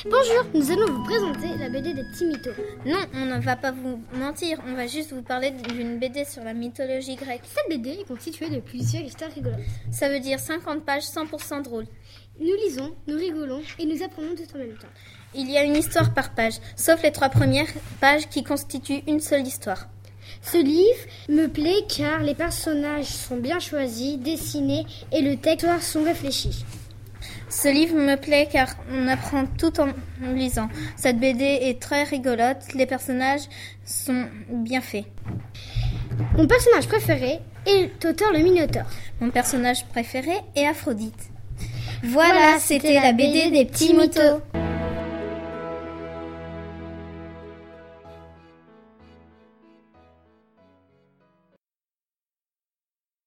Bonjour, nous allons vous présenter la BD des petits mythos. Non, on ne va pas vous mentir, on va juste vous parler d'une BD sur la mythologie grecque. Cette BD est constituée de plusieurs histoires rigolotes. Ça veut dire 50 pages 100% drôles. Nous lisons, nous rigolons et nous apprenons tout en même temps. Il y a une histoire par page, sauf les 3 premières pages qui constituent une seule histoire. Ce livre me plaît car les personnages sont bien choisis, dessinés et le texte sont réfléchis. Ce livre me plaît car on apprend tout en lisant. Cette BD est très rigolote, les personnages sont bien faits. Mon personnage préféré est Totor le Minotaure. Mon personnage préféré est Aphrodite. Voilà, c'était la BD des petits mythos.